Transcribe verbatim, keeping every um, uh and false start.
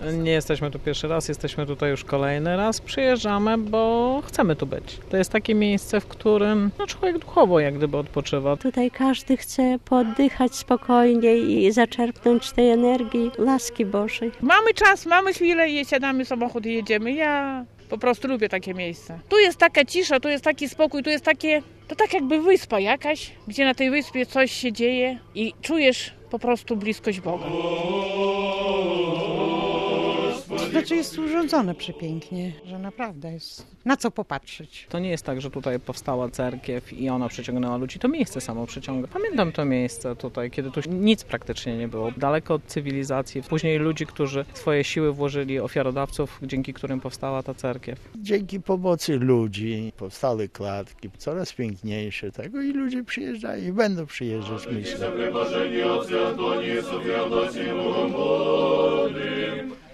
Nie jesteśmy tu pierwszy raz, jesteśmy tutaj już kolejny raz. Przyjeżdżamy, bo chcemy tu być. To jest takie miejsce, w którym no, człowiek duchowo jak gdyby odpoczywa. Tutaj każdy chce poddychać spokojnie i zaczerpnąć tej energii łaski Bożej. Mamy czas, mamy chwilę i siadamy w samochód i jedziemy. Ja po prostu lubię takie miejsce. Tu jest taka cisza, tu jest taki spokój, tu jest takie, to tak jakby wyspa jakaś, gdzie na tej wyspie coś się dzieje i czujesz po prostu bliskość Boga. Znaczy jest urządzone przepięknie, że naprawdę jest na co popatrzeć. To nie jest tak, że tutaj powstała cerkiew i ona przyciągnęła ludzi. To miejsce samo przyciąga. Pamiętam to miejsce tutaj, kiedy tu nic praktycznie nie było. Daleko od cywilizacji. Później ludzi, którzy swoje siły włożyli, ofiarodawców, dzięki którym powstała ta cerkiew. Dzięki pomocy ludzi powstały klatki, coraz piękniejsze tego i ludzie przyjeżdżają i będą przyjeżdżać, myślę.